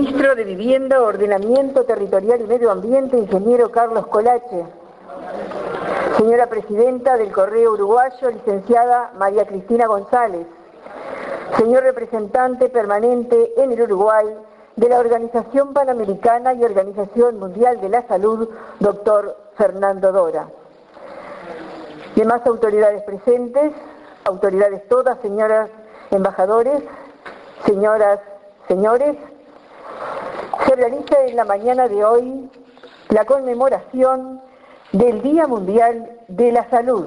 Ministro de Vivienda, Ordenamiento Territorial y Medio Ambiente, ingeniero Carlos Colache. Señora Presidenta del Correo Uruguayo, licenciada María Cristina González. Señor Representante Permanente en el Uruguay de la Organización Panamericana y Organización Mundial de la Salud, doctor Fernando Dora. Demás autoridades presentes, autoridades todas, señoras embajadores, señoras, señores, se realiza en la mañana de hoy la conmemoración del Día Mundial de la Salud.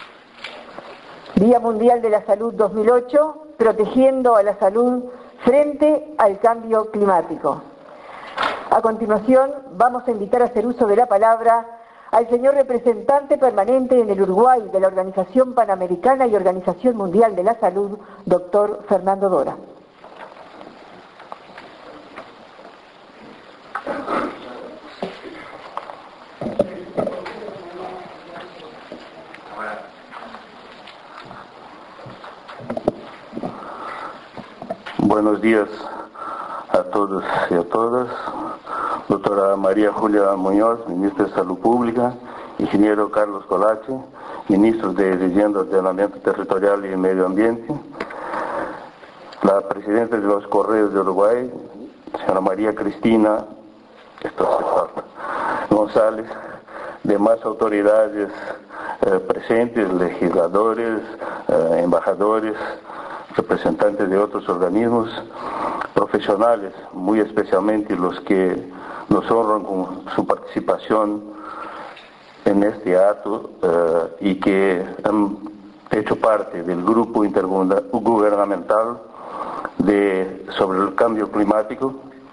Día Mundial de la Salud 2008, protegiendo a la salud frente al cambio climático. A continuación, vamos a invitar a hacer uso de la palabra al señor representante permanente en el Uruguay de la Organización Panamericana y Organización Mundial de la Salud, doctor Fernando Dora. Buenos días a todos y a todas. Doctora María Julia Muñoz, Ministra de Salud Pública, ingeniero Carlos Colache, Ministro de Vivienda, Ordenamiento Territorial y Medio Ambiente, la Presidenta de los Correos de Uruguay, señora María Cristina González, demás autoridades presentes, legisladores, embajadores, representantes de otros organismos, profesionales, muy especialmente los que nos honran con su participación en este acto y que han hecho parte del grupo intergubernamental sobre el cambio climático,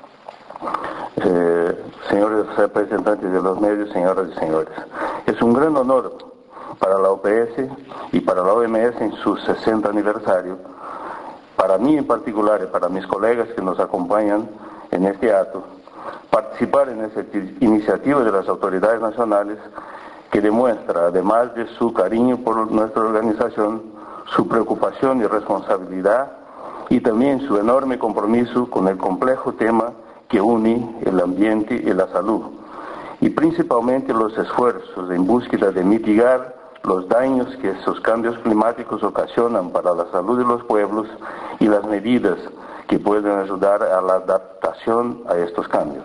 señores representantes de los medios, señoras y señores. Es un gran honor para la OPS y para la OMS en su 60 aniversario, para mí en particular y para mis colegas que nos acompañan en este acto, participar en esta iniciativa de las autoridades nacionales que demuestra, además de su cariño por nuestra organización, su preocupación y responsabilidad y también su enorme compromiso con el complejo tema que une el ambiente y la salud, y principalmente los esfuerzos en búsqueda de mitigar los daños que esos cambios climáticos ocasionan para la salud de los pueblos y las medidas que pueden ayudar a la adaptación a estos cambios.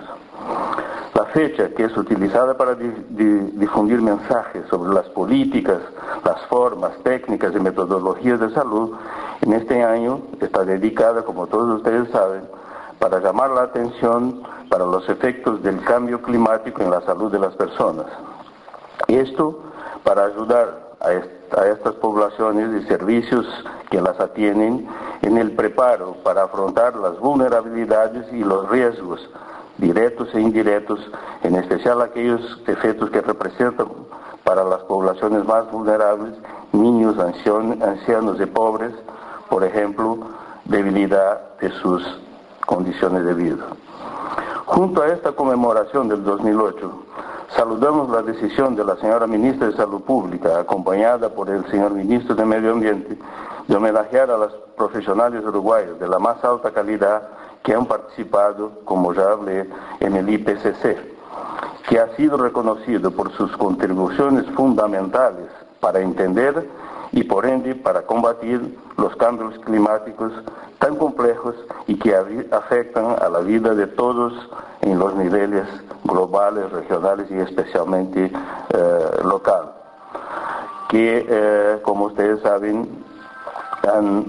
La fecha que es utilizada para difundir mensajes sobre las políticas, las formas, técnicas y metodologías de salud en este año está dedicada, como todos ustedes saben, para llamar la atención para los efectos del cambio climático en la salud de las personas. Esto para ayudar a estas poblaciones y servicios que las atienden en el preparo para afrontar las vulnerabilidades y los riesgos directos e indirectos, en especial aquellos efectos que representan para las poblaciones más vulnerables, niños, ancianos y pobres, por ejemplo, debilidad de sus condiciones de vida. Junto a esta conmemoración del 2008, saludamos la decisión de la señora Ministra de Salud Pública, acompañada por el señor Ministro de Medio Ambiente, de homenajear a los profesionales uruguayos de la más alta calidad que han participado, como ya hablé, en el IPCC, que ha sido reconocido por sus contribuciones fundamentales para entender y por ende para combatir los cambios climáticos tan complejos y que afectan a la vida de todos en los niveles globales, regionales y especialmente local, que como ustedes saben han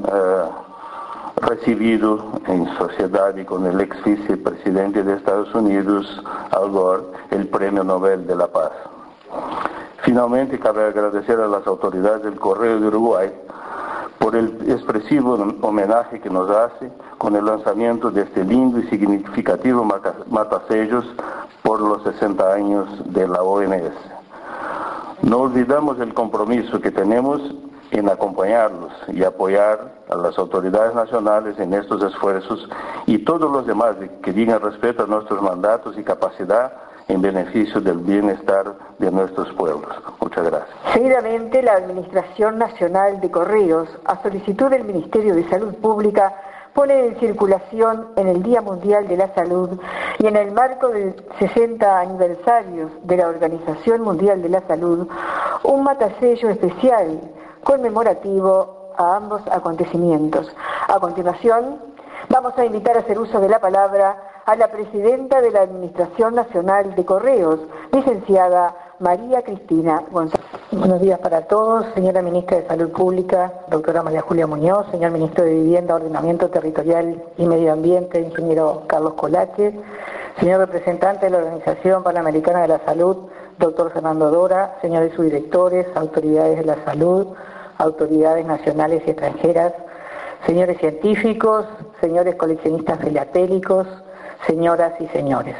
recibido en sociedad y con el ex vicepresidente de Estados Unidos, Al Gore, el Premio Nobel de la Paz. Finalmente, cabe agradecer a las autoridades del Correo de Uruguay por el expresivo homenaje que nos hace con el lanzamiento de este lindo y significativo matasellos por los 60 años de la OMS. No olvidamos el compromiso que tenemos en acompañarlos y apoyar a las autoridades nacionales en estos esfuerzos y todos los demás que digan respeto a nuestros mandatos y capacidad en beneficio del bienestar de nuestros pueblos. Muchas gracias. Seguidamente, la Administración Nacional de Correos, a solicitud del Ministerio de Salud Pública, pone en circulación en el Día Mundial de la Salud y en el marco del 60 aniversario de la Organización Mundial de la Salud un matasello especial conmemorativo a ambos acontecimientos. A continuación, vamos a invitar a hacer uso de la palabra a la presidenta de la Administración Nacional de Correos, licenciada María Cristina González. Buenos días para todos, señora Ministra de Salud Pública, doctora María Julia Muñoz, señor Ministro de Vivienda, Ordenamiento Territorial y Medio Ambiente, ingeniero Carlos Colache, señor representante de la Organización Panamericana de la Salud, doctor Fernando Dora, señores subdirectores, autoridades de la salud, autoridades nacionales y extranjeras, señores científicos, señores coleccionistas filatélicos, señoras y señores.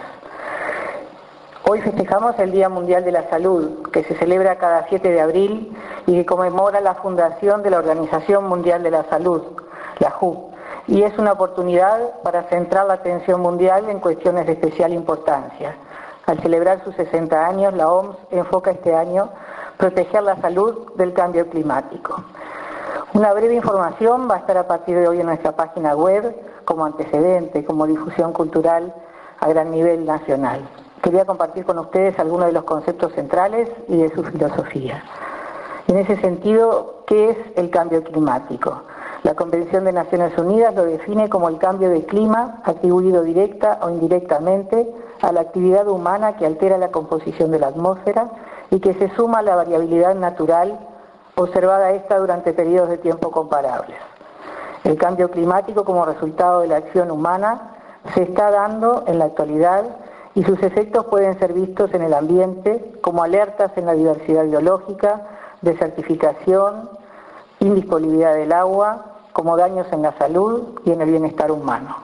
Hoy festejamos el Día Mundial de la Salud, que se celebra cada 7 de abril y que conmemora la fundación de la Organización Mundial de la Salud, la WHO, y es una oportunidad para centrar la atención mundial en cuestiones de especial importancia. Al celebrar sus 60 años, la OMS enfoca este año proteger la salud del cambio climático. Una breve información va a estar a partir de hoy en nuestra página web como antecedente, como difusión cultural a gran nivel nacional. Quería compartir con ustedes algunos de los conceptos centrales y de su filosofía. En ese sentido, ¿qué es el cambio climático? La Convención de Naciones Unidas lo define como el cambio de clima atribuido directa o indirectamente a la actividad humana que altera la composición de la atmósfera y que se suma a la variabilidad natural observada esta durante periodos de tiempo comparables. El cambio climático como resultado de la acción humana se está dando en la actualidad y sus efectos pueden ser vistos en el ambiente como alertas en la diversidad biológica, desertificación, indisponibilidad del agua, como daños en la salud y en el bienestar humano.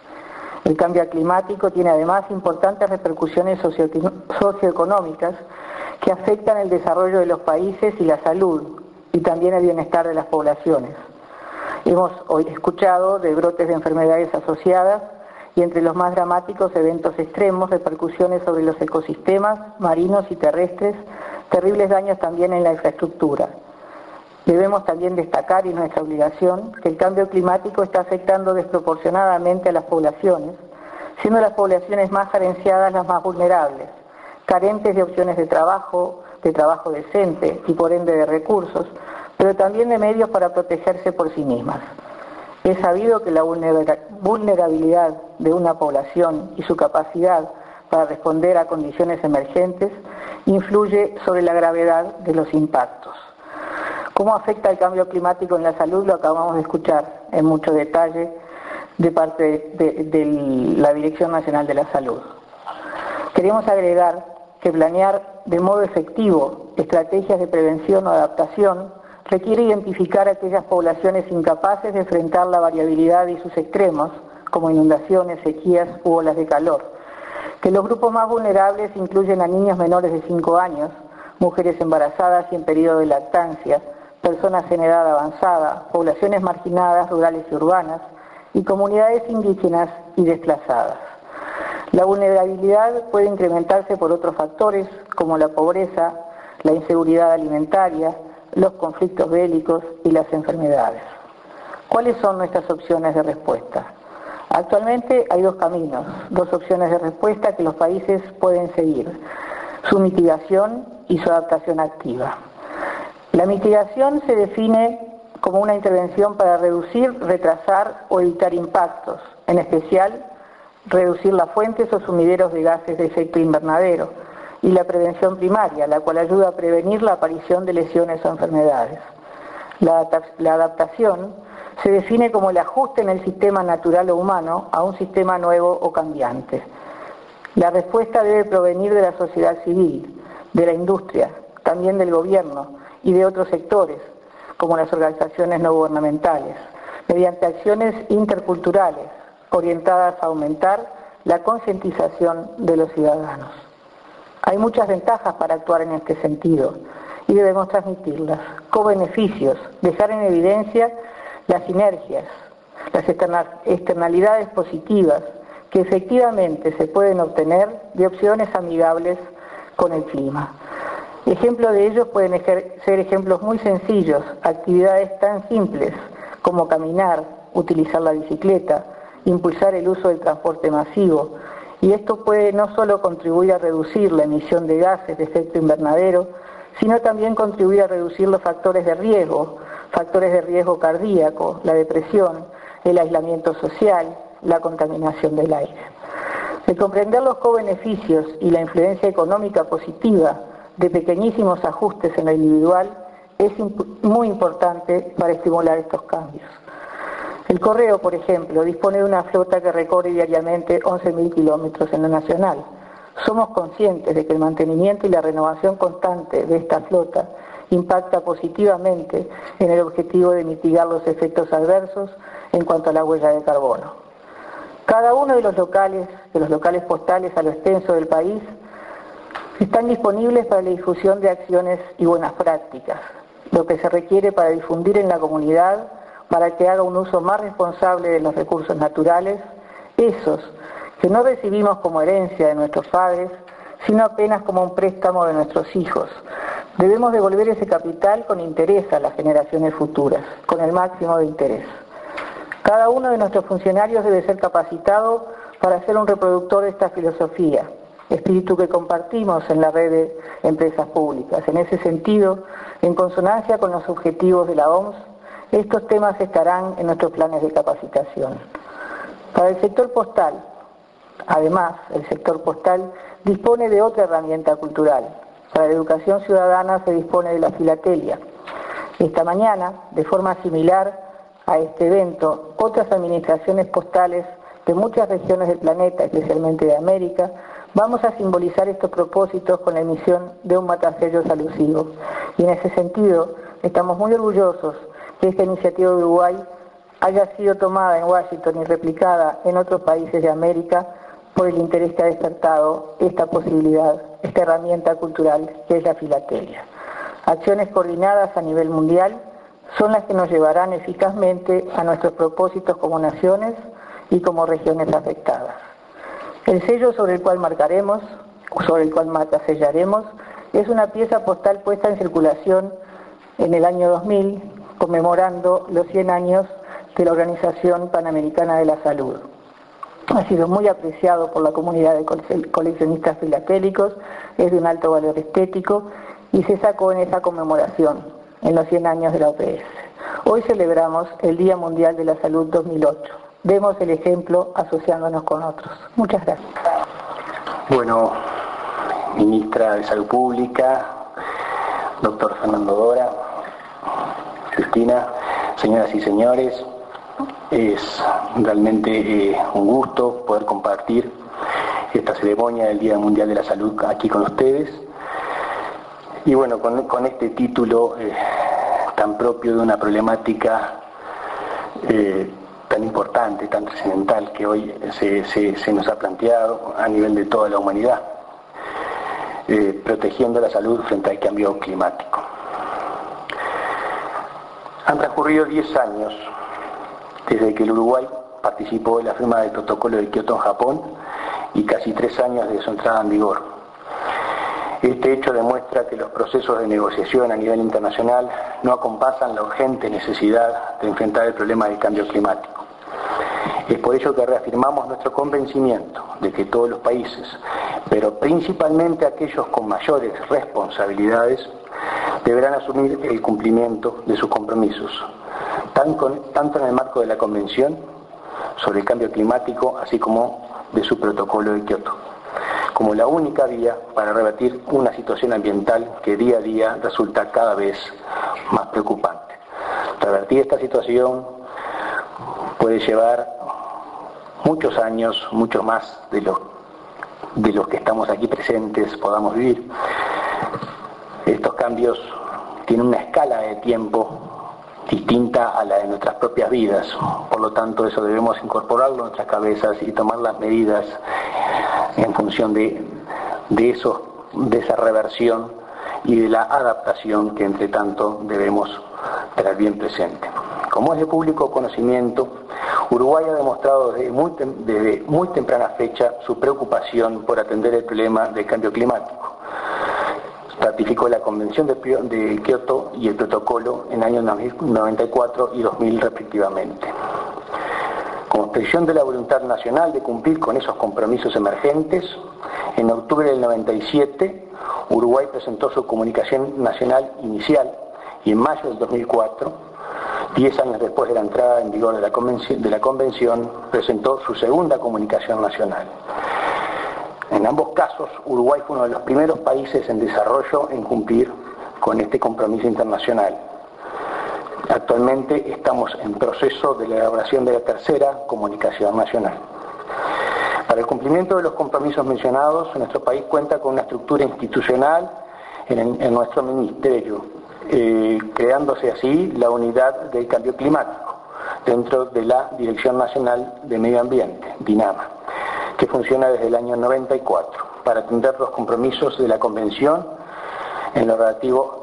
El cambio climático tiene además importantes repercusiones socioeconómicas que afectan el desarrollo de los países y la salud, y también el bienestar de las poblaciones. Hemos hoy escuchado de brotes de enfermedades asociadas y entre los más dramáticos eventos extremos, repercusiones sobre los ecosistemas marinos y terrestres, terribles daños también en la infraestructura. Debemos también destacar, y nuestra obligación, que el cambio climático está afectando desproporcionadamente a las poblaciones, siendo las poblaciones más carenciadas las más vulnerables, carentes de opciones de trabajo decente y por ende de recursos, pero también de medios para protegerse por sí mismas. Es sabido que la vulnerabilidad de una población y su capacidad para responder a condiciones emergentes influye sobre la gravedad de los impactos. ¿Cómo afecta el cambio climático en la salud? Lo acabamos de escuchar en mucho detalle de parte de la Dirección Nacional de la Salud. Queremos agregar que planear de modo efectivo estrategias de prevención o adaptación requiere identificar aquellas poblaciones incapaces de enfrentar la variabilidad y sus extremos, como inundaciones, sequías u olas de calor. Que los grupos más vulnerables incluyen a niños menores de 5 años, mujeres embarazadas y en periodo de lactancia, personas en edad avanzada, poblaciones marginadas, rurales y urbanas, y comunidades indígenas y desplazadas. La vulnerabilidad puede incrementarse por otros factores como la pobreza, la inseguridad alimentaria, los conflictos bélicos y las enfermedades. ¿Cuáles son nuestras opciones de respuesta? Actualmente hay dos caminos, dos opciones de respuesta que los países pueden seguir: su mitigación y su adaptación activa. La mitigación se define como una intervención para reducir, retrasar o evitar impactos, en especial reducir las fuentes o sumideros de gases de efecto invernadero, y la prevención primaria, la cual ayuda a prevenir la aparición de lesiones o enfermedades. La adaptación se define como el ajuste en el sistema natural o humano a un sistema nuevo o cambiante. La respuesta debe provenir de la sociedad civil, de la industria, también del gobierno y de otros sectores, como las organizaciones no gubernamentales, mediante acciones interculturales orientadas a aumentar la concientización de los ciudadanos. Hay muchas ventajas para actuar en este sentido y debemos transmitirlas, co-beneficios, dejar en evidencia las sinergias, las externalidades positivas que efectivamente se pueden obtener de opciones amigables con el clima. Ejemplos de ellos pueden ser ejemplos muy sencillos, actividades tan simples como caminar utilizar la bicicleta, impulsar el uso del transporte masivo, y esto puede no solo contribuir a reducir la emisión de gases de efecto invernadero, sino también contribuir a reducir los factores de riesgo cardíaco, la depresión, el aislamiento social, la contaminación del aire. El comprender los cobeneficios y la influencia económica positiva de pequeñísimos ajustes en lo individual es muy importante para estimular estos cambios. El Correo, por ejemplo, dispone de una flota que recorre diariamente 11.000 kilómetros en lo nacional. Somos conscientes de que el mantenimiento y la renovación constante de esta flota impacta positivamente en el objetivo de mitigar los efectos adversos en cuanto a la huella de carbono. Cada uno de los locales postales a lo extenso del país están disponibles para la difusión de acciones y buenas prácticas, lo que se requiere para difundir en la comunidad, para que haga un uso más responsable de los recursos naturales, esos que no recibimos como herencia de nuestros padres, sino apenas como un préstamo de nuestros hijos. Debemos devolver ese capital con interés a las generaciones futuras, con el máximo de interés. Cada uno de nuestros funcionarios debe ser capacitado para ser un reproductor de esta filosofía, espíritu que compartimos en la red de empresas públicas. En ese sentido, en consonancia con los objetivos de la OMS, estos temas estarán en nuestros planes de capacitación. Para el sector postal, además, el sector postal dispone de otra herramienta cultural. Para la educación ciudadana se dispone de la filatelia. Esta mañana, de forma similar a este evento, otras administraciones postales de muchas regiones del planeta, especialmente de América, vamos a simbolizar estos propósitos con la emisión de un matasellos alusivo. Y en ese sentido, estamos muy orgullosos que esta iniciativa de Uruguay haya sido tomada en Washington y replicada en otros países de América por el interés que ha despertado esta posibilidad, esta herramienta cultural que es la filatelia. Acciones coordinadas a nivel mundial son las que nos llevarán eficazmente a nuestros propósitos como naciones y como regiones afectadas. El sello sobre el cual matasellaremos, es una pieza postal puesta en circulación en el año 2000, conmemorando los 100 años de la Organización Panamericana de la Salud. Ha sido muy apreciado por la comunidad de coleccionistas filatélicos, es de un alto valor estético y se sacó en esa conmemoración, en los 100 años de la OPS. Hoy celebramos el Día Mundial de la Salud 2008. Demos el ejemplo asociándonos con otros. Muchas gracias. Bueno, Ministra de Salud Pública, doctor Fernando Dora, Cristina, señoras y señores, es realmente un gusto poder compartir esta ceremonia del Día Mundial de la Salud aquí con ustedes. Y bueno, con este título tan propio de una problemática tan importante, tan trascendental que hoy se nos ha planteado a nivel de toda la humanidad, protegiendo la salud frente al cambio climático. Han transcurrido 10 años desde que el Uruguay participó en la firma del Protocolo de Kioto en Japón y casi 3 años de su entrada en vigor. Este hecho demuestra que los procesos de negociación a nivel internacional no acompasan la urgente necesidad de enfrentar el problema del cambio climático. Es por ello que reafirmamos nuestro convencimiento de que todos los países, pero principalmente aquellos con mayores responsabilidades, deberán asumir el cumplimiento de sus compromisos, tanto en el marco de la Convención sobre el Cambio Climático, así como de su Protocolo de Kioto, como la única vía para revertir una situación ambiental que día a día resulta cada vez más preocupante. Revertir esta situación puede llevar muchos años, muchos más de los que estamos aquí presentes podamos vivir. Estos cambios tienen una escala de tiempo distinta a la de nuestras propias vidas, por lo tanto eso debemos incorporarlo en nuestras cabezas y tomar las medidas en función de esa reversión y de la adaptación que entre tanto debemos tener bien presente. Como es de público conocimiento, Uruguay ha demostrado desde muy temprana fecha su preocupación por atender el problema del cambio climático. Ratificó la Convención de Kioto y el Protocolo en años 1994 y 2000 respectivamente. Como expresión de la voluntad nacional de cumplir con esos compromisos emergentes, en octubre del 97, Uruguay presentó su comunicación nacional inicial y en mayo del 2004, 10 años después de la entrada en vigor de la Convención, presentó su segunda comunicación nacional. En ambos casos, Uruguay fue uno de los primeros países en desarrollo en cumplir con este compromiso internacional. Actualmente estamos en proceso de la elaboración de la tercera comunicación nacional. Para el cumplimiento de los compromisos mencionados, nuestro país cuenta con una estructura institucional en nuestro ministerio, creándose así la unidad del cambio climático dentro de la Dirección Nacional de Medio Ambiente, DINAMA, que funciona desde el año 94 para atender los compromisos de la Convención en lo relativo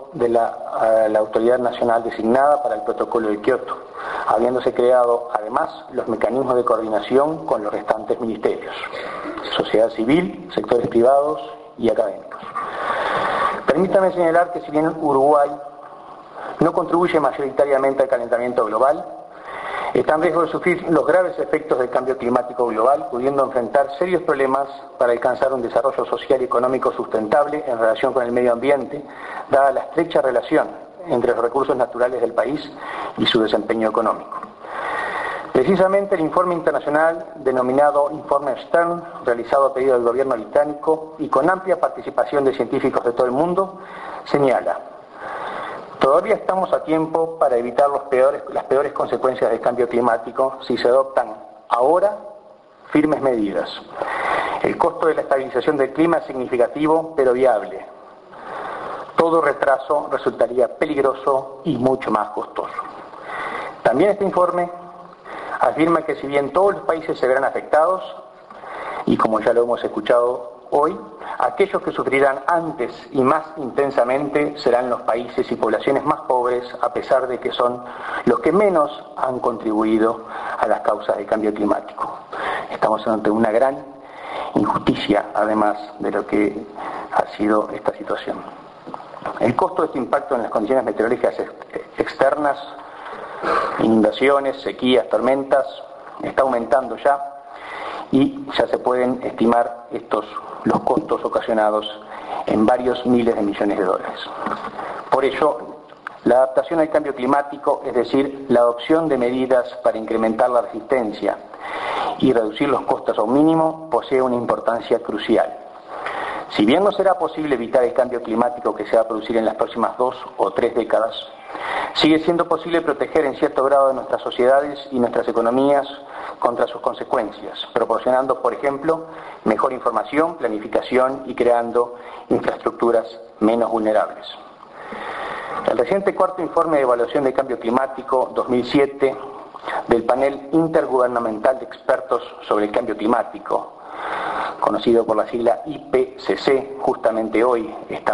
a la autoridad nacional designada para el Protocolo de Kioto, habiéndose creado además los mecanismos de coordinación con los restantes ministerios, sociedad civil, sectores privados y académicos. Permítame señalar que si bien Uruguay no contribuye mayoritariamente al calentamiento global, está en riesgo de sufrir los graves efectos del cambio climático global, pudiendo enfrentar serios problemas para alcanzar un desarrollo social y económico sustentable en relación con el medio ambiente, dada la estrecha relación entre los recursos naturales del país y su desempeño económico. Precisamente el informe internacional denominado Informe Stern, realizado a pedido del gobierno británico y con amplia participación de científicos de todo el mundo, señala: todavía estamos a tiempo para evitar las peores consecuencias del cambio climático si se adoptan ahora firmes medidas. El costo de la estabilización del clima es significativo, pero viable. Todo retraso resultaría peligroso y mucho más costoso. También este informe afirma que si bien todos los países se verán afectados, y como ya lo hemos escuchado hoy, aquellos que sufrirán antes y más intensamente serán los países y poblaciones más pobres, a pesar de que son los que menos han contribuido a las causas del cambio climático. Estamos ante una gran injusticia, además de lo que ha sido esta situación. El costo de este impacto en las condiciones meteorológicas externas, inundaciones, sequías, tormentas, está aumentando ya, y ya se pueden estimar los costos ocasionados en varios miles de millones de dólares. Por ello, la adaptación al cambio climático, es decir, la adopción de medidas para incrementar la resistencia y reducir los costos a un mínimo, posee una importancia crucial. Si bien no será posible evitar el cambio climático que se va a producir en las próximas 2 o 3 décadas, sigue siendo posible proteger en cierto grado de nuestras sociedades y nuestras economías contra sus consecuencias, proporcionando, por ejemplo, mejor información, planificación y creando infraestructuras menos vulnerables. El reciente cuarto informe de evaluación del cambio climático 2007 del panel intergubernamental de expertos sobre el cambio climático, conocido por la sigla IPCC, justamente hoy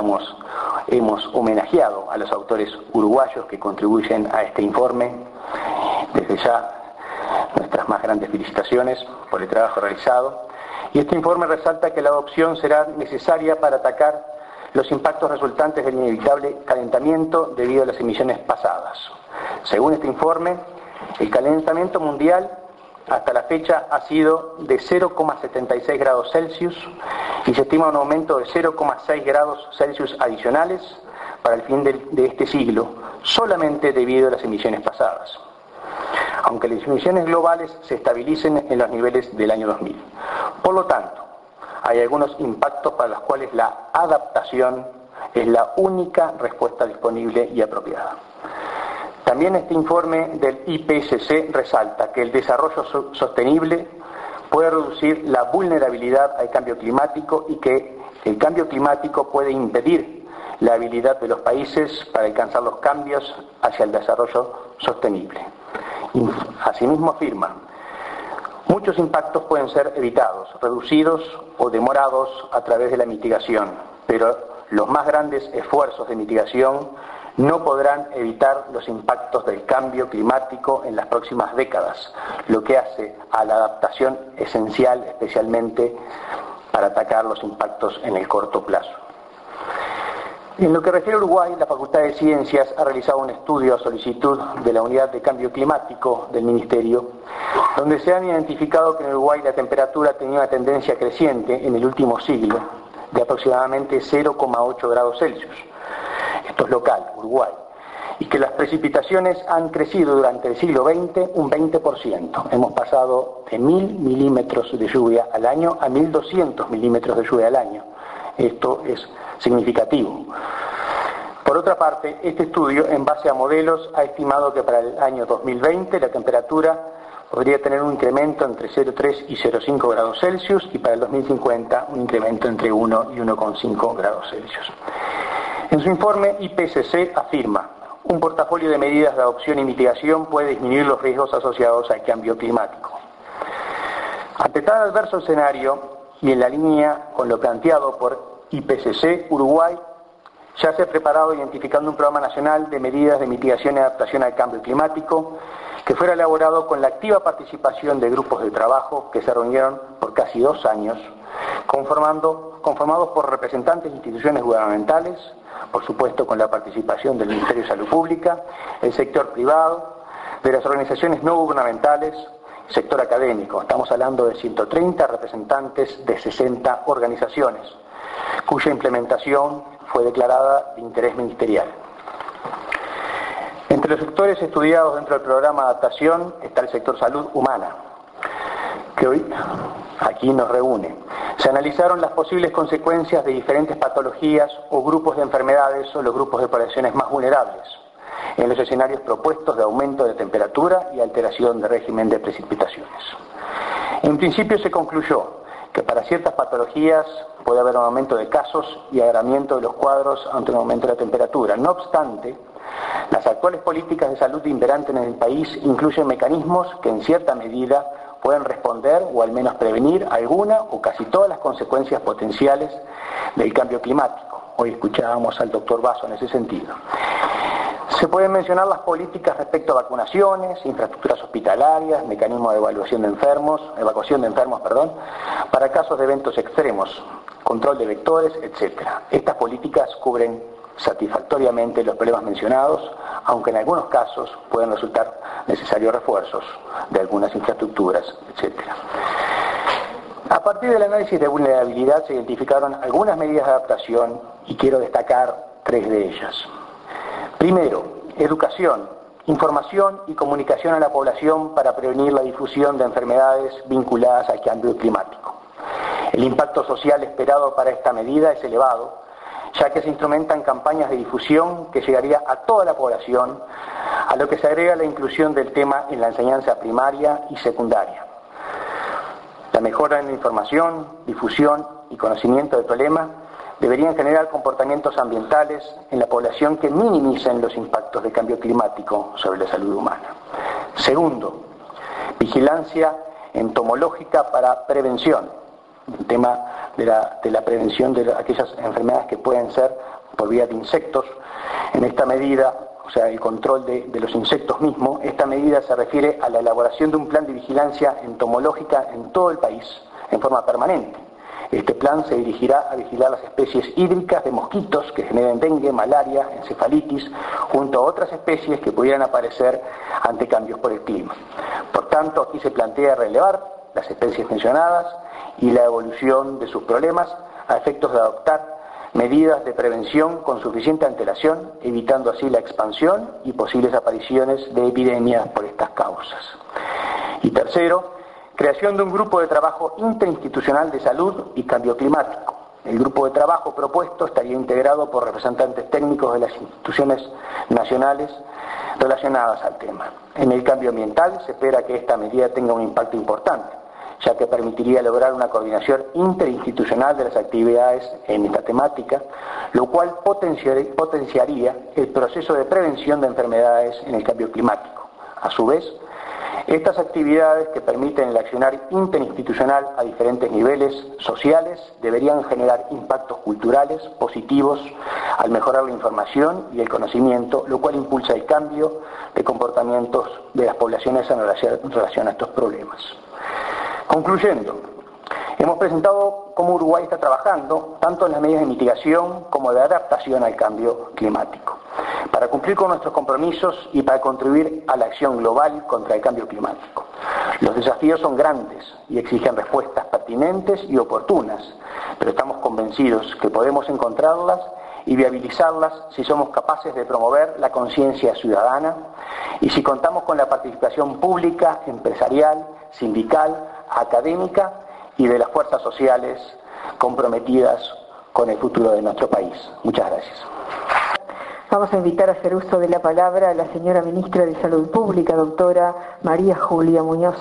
hemos homenajeado a los autores uruguayos que contribuyen a este informe. Desde ya, nuestras más grandes felicitaciones por el trabajo realizado. Y este informe resalta que la adopción será necesaria para atacar los impactos resultantes del inevitable calentamiento debido a las emisiones pasadas. Según este informe, el calentamiento mundial hasta la fecha ha sido de 0,76 grados Celsius y se estima un aumento de 0,6 grados Celsius adicionales para el fin de este siglo, solamente debido a las emisiones pasadas, aunque las emisiones globales se estabilicen en los niveles del año 2000. Por lo tanto, hay algunos impactos para los cuales la adaptación es la única respuesta disponible y apropiada. También este informe del IPCC resalta que el desarrollo sostenible puede reducir la vulnerabilidad al cambio climático y que el cambio climático puede impedir la habilidad de los países para alcanzar los cambios hacia el desarrollo sostenible. Asimismo afirma: muchos impactos pueden ser evitados, reducidos o demorados a través de la mitigación, pero los más grandes esfuerzos de mitigación no podrán evitar los impactos del cambio climático en las próximas décadas, lo que hace a la adaptación esencial, especialmente para atacar los impactos en el corto plazo. En lo que refiere a Uruguay, la Facultad de Ciencias ha realizado un estudio a solicitud de la Unidad de Cambio Climático del Ministerio, donde se han identificado que en Uruguay la temperatura tenía una tendencia creciente en el último siglo de aproximadamente 0,8 grados Celsius. Esto es local, Uruguay. Y que las precipitaciones han crecido durante el siglo XX un 20%. Hemos pasado de 1.000 milímetros de lluvia al año a 1.200 milímetros de lluvia al año. Esto es significativo. Por otra parte, este estudio, en base a modelos, ha estimado que para el año 2020 la temperatura podría tener un incremento entre 0,3 y 0,5 grados Celsius y para el 2050 un incremento entre 1 y 1,5 grados Celsius. En su informe, IPCC afirma: un portafolio de medidas de adopción y mitigación puede disminuir los riesgos asociados al cambio climático. Ante tal adverso escenario y en la línea con lo planteado por IPCC, Uruguay ya se ha preparado identificando un programa nacional de medidas de mitigación y adaptación al cambio climático que fuera elaborado con la activa participación de grupos de trabajo que se reunieron por casi 2 años, conformados por representantes de instituciones gubernamentales, por supuesto con la participación del Ministerio de Salud Pública, el sector privado, de las organizaciones no gubernamentales, sector académico. Estamos hablando de 130 representantes de 60 organizaciones, cuya implementación fue declarada de interés ministerial. Entre los sectores estudiados dentro del programa de adaptación está el sector salud humana, que hoy aquí nos reúne. Se analizaron las posibles consecuencias de diferentes patologías o grupos de enfermedades o los grupos de poblaciones más vulnerables en los escenarios propuestos de aumento de temperatura y alteración de régimen de precipitaciones. En principio se concluyó que para ciertas patologías puede haber un aumento de casos y agravamiento de los cuadros ante un aumento de la temperatura. No obstante, las actuales políticas de salud imperantes en el país incluyen mecanismos que en cierta medida pueden responder o al menos prevenir alguna o casi todas las consecuencias potenciales del cambio climático. Hoy escuchábamos al doctor Basso en ese sentido. Se pueden mencionar las políticas respecto a vacunaciones, infraestructuras hospitalarias, mecanismos de evacuación de enfermos, para casos de eventos extremos, control de vectores, etc. Estas políticas cubren satisfactoriamente los problemas mencionados, aunque en algunos casos pueden resultar necesarios refuerzos de algunas infraestructuras, etc. A partir del análisis de vulnerabilidad se identificaron algunas medidas de adaptación y quiero destacar 3 de ellas. Primero, educación, información y comunicación a la población para prevenir la difusión de enfermedades vinculadas al cambio climático. El impacto social esperado para esta medida es elevado, ya que se instrumentan campañas de difusión que llegaría a toda la población, a lo que se agrega la inclusión del tema en la enseñanza primaria y secundaria. La mejora en la información, difusión y conocimiento del problema deberían generar comportamientos ambientales en la población que minimicen los impactos del cambio climático sobre la salud humana. Segundo, vigilancia entomológica para prevención, el tema de la prevención de aquellas enfermedades que pueden ser por vía de insectos. En esta medida, o sea, el control de los insectos mismos, esta medida se refiere a la elaboración de un plan de vigilancia entomológica en todo el país, en forma permanente. Este plan se dirigirá a vigilar las especies hídricas de mosquitos que generen dengue, malaria, encefalitis, junto a otras especies que pudieran aparecer ante cambios por el clima. Por tanto, aquí se plantea relevar las especies mencionadas y la evolución de sus problemas a efectos de adoptar medidas de prevención con suficiente antelación, evitando así la expansión y posibles apariciones de epidemias por estas causas. Y tercero, creación de un grupo de trabajo interinstitucional de salud y cambio climático. El grupo de trabajo propuesto estaría integrado por representantes técnicos de las instituciones nacionales relacionadas al tema. En el cambio ambiental se espera que esta medida tenga un impacto importante, ya que permitiría lograr una coordinación interinstitucional de las actividades en esta temática, lo cual potenciaría el proceso de prevención de enfermedades en el cambio climático. A su vez, estas actividades que permiten el accionar interinstitucional a diferentes niveles sociales deberían generar impactos culturales positivos al mejorar la información y el conocimiento, lo cual impulsa el cambio de comportamientos de las poblaciones en relación a estos problemas. Concluyendo, Hemos presentado cómo Uruguay está trabajando tanto en las medidas de mitigación como de adaptación al cambio climático, para cumplir con nuestros compromisos y para contribuir a la acción global contra el cambio climático. Los desafíos son grandes y exigen respuestas pertinentes y oportunas, pero estamos convencidos que podemos encontrarlas y viabilizarlas si somos capaces de promover la conciencia ciudadana y si contamos con la participación pública, empresarial, sindical, académica y de las fuerzas sociales comprometidas con el futuro de nuestro país. Muchas gracias. Vamos a invitar a hacer uso de la palabra a la señora Ministra de Salud Pública, doctora María Julia Muñoz.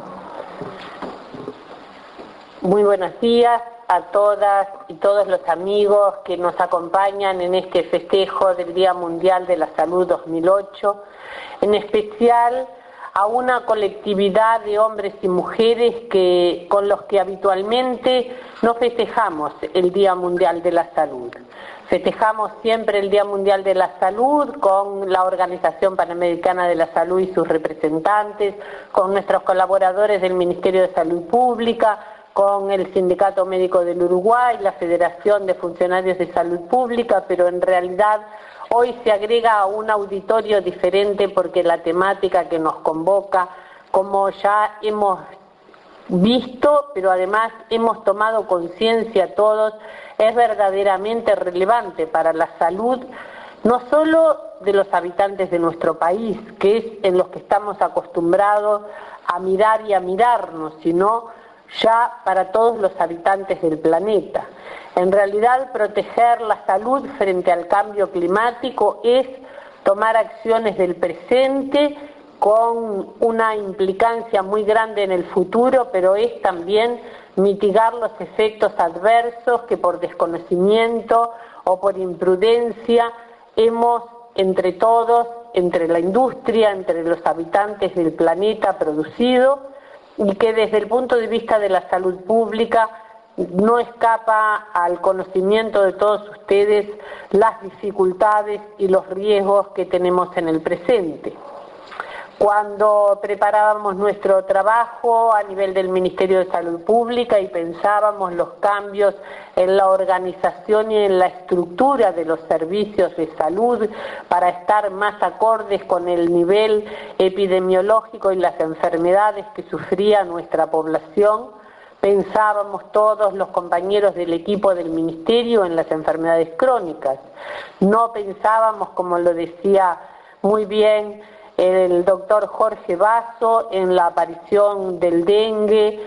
Muy buenos días a todas y todos los amigos que nos acompañan en este festejo del Día Mundial de la Salud 2008, en especial a una colectividad de hombres y mujeres con los que habitualmente no festejamos el Día Mundial de la Salud. Festejamos siempre el Día Mundial de la Salud con la Organización Panamericana de la Salud y sus representantes, con nuestros colaboradores del Ministerio de Salud Pública, con el Sindicato Médico del Uruguay, la Federación de Funcionarios de Salud Pública, pero en realidad hoy se agrega a un auditorio diferente porque la temática que nos convoca, como ya hemos visto, pero además hemos tomado conciencia todos, es verdaderamente relevante para la salud, no solo de los habitantes de nuestro país, que es en los que estamos acostumbrados a mirar y a mirarnos, sino ya para todos los habitantes del planeta. En realidad, proteger la salud frente al cambio climático es tomar acciones del presente con una implicancia muy grande en el futuro, pero es también mitigar los efectos adversos que por desconocimiento o por imprudencia hemos entre todos, entre la industria, entre los habitantes del planeta producido, y que desde el punto de vista de la salud pública no escapa al conocimiento de todos ustedes las dificultades y los riesgos que tenemos en el presente. Cuando preparábamos nuestro trabajo a nivel del Ministerio de Salud Pública y pensábamos los cambios en la organización y en la estructura de los servicios de salud para estar más acordes con el nivel epidemiológico y las enfermedades que sufría nuestra población, pensábamos todos los compañeros del equipo del Ministerio en las enfermedades crónicas. No pensábamos, como lo decía muy bien el doctor Jorge Basso, en la aparición del dengue,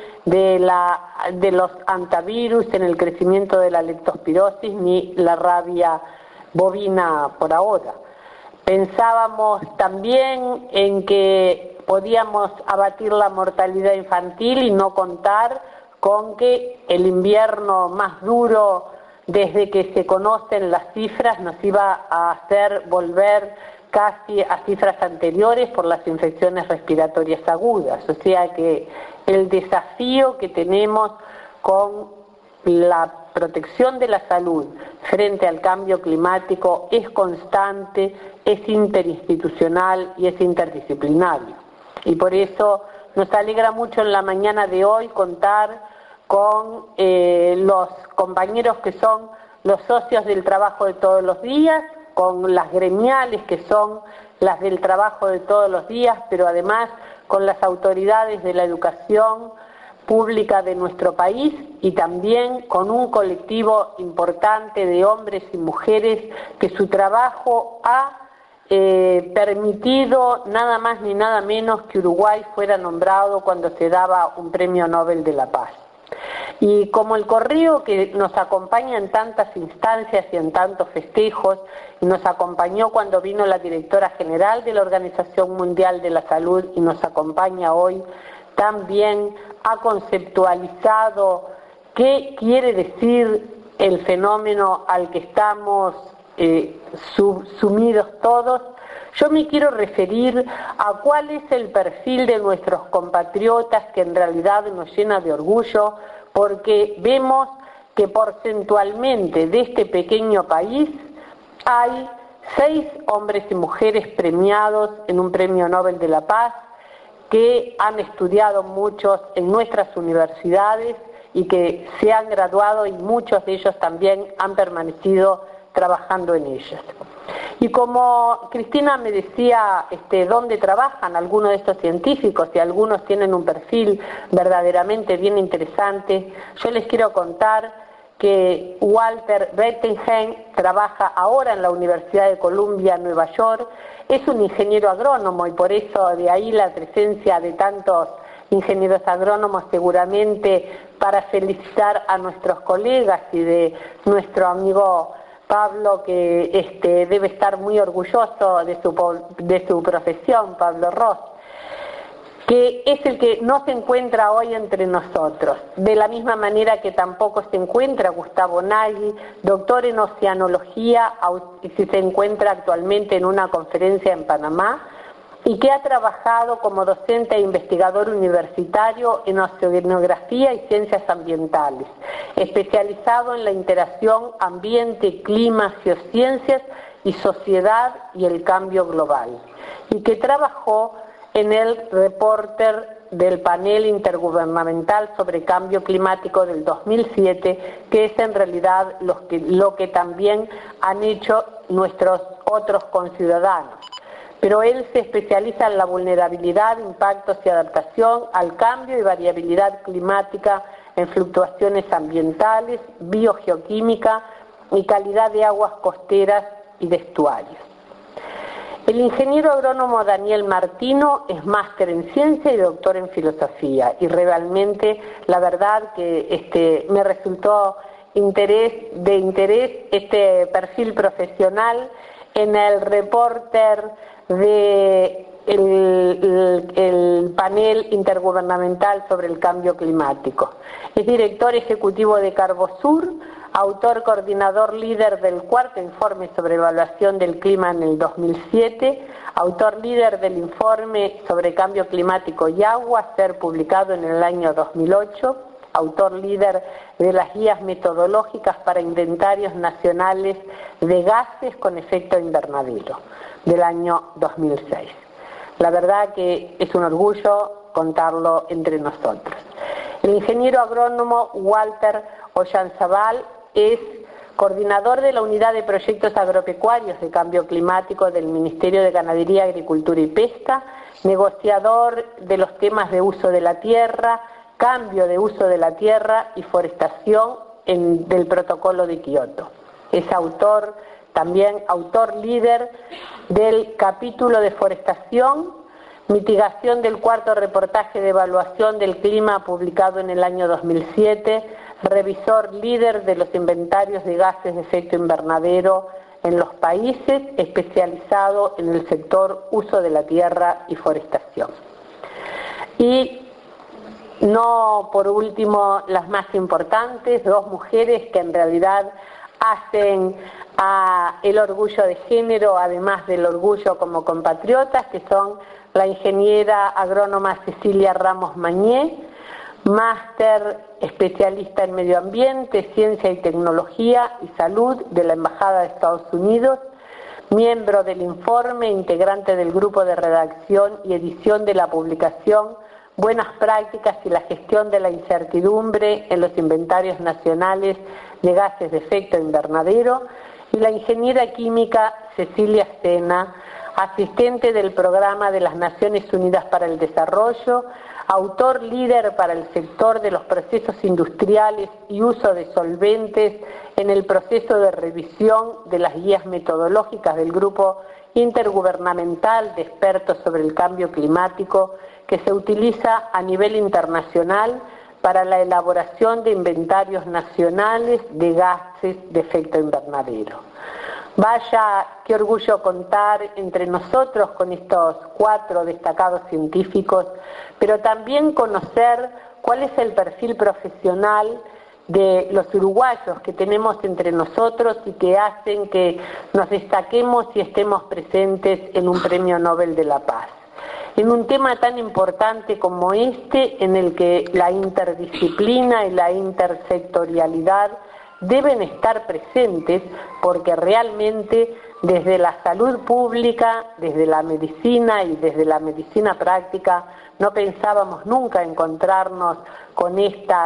de los antivirus, en el crecimiento de la leptospirosis, ni la rabia bovina por ahora. Pensábamos también en que podíamos abatir la mortalidad infantil y no contar con que el invierno más duro desde que se conocen las cifras nos iba a hacer volver casi a cifras anteriores por las infecciones respiratorias agudas. O sea que el desafío que tenemos con la protección de la salud frente al cambio climático es constante, es interinstitucional y es interdisciplinario. Y por eso nos alegra mucho en la mañana de hoy contar con los compañeros que son los socios del trabajo de todos los días, con las gremiales que son las del trabajo de todos los días, pero además con las autoridades de la educación pública de nuestro país y también con un colectivo importante de hombres y mujeres que su trabajo ha permitido nada más ni nada menos que Uruguay fuera nombrado cuando se daba un premio Nobel de la Paz. Y como el correo que nos acompaña en tantas instancias y en tantos festejos, y nos acompañó cuando vino la directora general de la Organización Mundial de la Salud y nos acompaña hoy, también ha conceptualizado qué quiere decir el fenómeno al que estamos sumidos todos. Yo me quiero referir a cuál es el perfil de nuestros compatriotas, que en realidad nos llena de orgullo, porque vemos que porcentualmente de este pequeño país hay 6 hombres y mujeres premiados en un premio Nobel de la Paz, que han estudiado muchos en nuestras universidades y que se han graduado y muchos de ellos también han permanecido trabajando en ellas. Y como Cristina me decía dónde trabajan algunos de estos científicos, y algunos tienen un perfil verdaderamente bien interesante, yo les quiero contar que Walter Bettenheim trabaja ahora en la Universidad de Columbia, Nueva York, es un ingeniero agrónomo y por eso de ahí la presencia de tantos ingenieros agrónomos, seguramente para felicitar a nuestros colegas y de nuestro amigo Pablo, que debe estar muy orgulloso de su profesión, Pablo Ross, que es el que no se encuentra hoy entre nosotros, de la misma manera que tampoco se encuentra Gustavo Nagy, doctor en oceanología, que se encuentra actualmente en una conferencia en Panamá, y que ha trabajado como docente e investigador universitario en oceanografía y ciencias ambientales, especializado en la interacción ambiente, clima, geociencias y sociedad y el cambio global, y que trabajó en el reporter del panel intergubernamental sobre cambio climático del 2007, que es en realidad lo que también han hecho nuestros otros conciudadanos. Pero él se especializa en la vulnerabilidad, impactos y adaptación al cambio y variabilidad climática, en fluctuaciones ambientales, biogeoquímica y calidad de aguas costeras y de estuarios. El ingeniero agrónomo Daniel Martino es máster en ciencia y doctor en filosofía, y realmente la verdad que me resultó de interés este perfil profesional en el reporter de el panel intergubernamental sobre el cambio climático. Es director ejecutivo de Carbosur, autor coordinador líder del cuarto informe sobre evaluación del clima en el 2007, autor líder del informe sobre cambio climático y agua a ser publicado en el año 2008, autor líder de las guías metodológicas para inventarios nacionales de gases con efecto invernadero del año 2006. La verdad que es un orgullo contarlo entre nosotros. El ingeniero agrónomo Walter Ollanzabal es coordinador de la Unidad de Proyectos Agropecuarios de Cambio Climático del Ministerio de Ganadería, Agricultura y Pesca, negociador de los temas de uso de la tierra, cambio de uso de la tierra y forestación del Protocolo de Kioto. Es también autor líder del capítulo de forestación, mitigación del cuarto reportaje de evaluación del clima publicado en el año 2007, revisor líder de los inventarios de gases de efecto invernadero en los países, especializado en el sector uso de la tierra y forestación. Y no por último, las más importantes, dos mujeres que en realidad hacen el orgullo de género, además del orgullo como compatriotas, que son la ingeniera agrónoma Cecilia Ramos Mañé, máster especialista en medio ambiente, ciencia y tecnología y salud de la Embajada de Estados Unidos, miembro del informe, integrante del grupo de redacción y edición de la publicación Buenas prácticas y la gestión de la incertidumbre en los inventarios nacionales de gases de efecto invernadero, y la ingeniera química Cecilia Sena, asistente del Programa de las Naciones Unidas para el Desarrollo, autor líder para el sector de los procesos industriales y uso de solventes en el proceso de revisión de las guías metodológicas del Grupo Intergubernamental de Expertos sobre el Cambio Climático, que se utiliza a nivel internacional para la elaboración de inventarios nacionales de gases de efecto invernadero. Vaya, qué orgullo contar entre nosotros con estos 4 destacados científicos, pero también conocer cuál es el perfil profesional de los uruguayos que tenemos entre nosotros y que hacen que nos destaquemos y estemos presentes en un Premio Nobel de la Paz. En un tema tan importante como este, en el que la interdisciplina y la intersectorialidad deben estar presentes, porque realmente desde la salud pública, desde la medicina y desde la medicina práctica, no pensábamos nunca encontrarnos con estas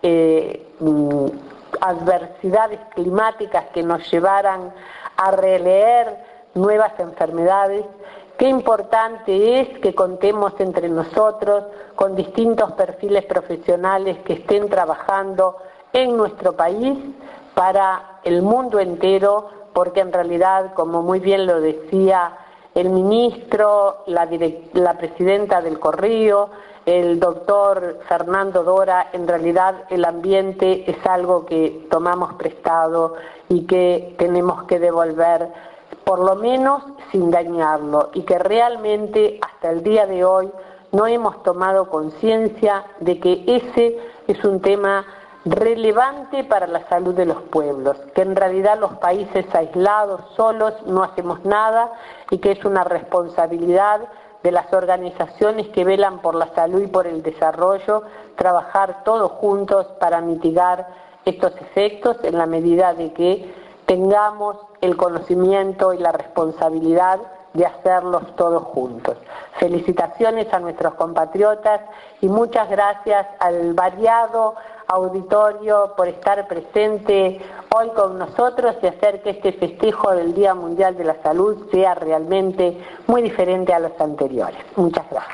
adversidades climáticas que nos llevaran a releer nuevas enfermedades. Qué importante es que contemos entre nosotros con distintos perfiles profesionales que estén trabajando en nuestro país para el mundo entero, porque en realidad, como muy bien lo decía el ministro, la presidenta del Correo, el doctor Fernando Dora, en realidad el ambiente es algo que tomamos prestado y que tenemos que devolver, por lo menos sin dañarlo, y que realmente hasta el día de hoy no hemos tomado conciencia de que ese es un tema relevante para la salud de los pueblos, que en realidad los países aislados, solos, no hacemos nada y que es una responsabilidad de las organizaciones que velan por la salud y por el desarrollo, trabajar todos juntos para mitigar estos efectos en la medida de que tengamos el conocimiento y la responsabilidad de hacerlos todos juntos. Felicitaciones a nuestros compatriotas y muchas gracias al variado auditorio por estar presente hoy con nosotros y hacer que este festejo del Día Mundial de la Salud sea realmente muy diferente a los anteriores. Muchas gracias.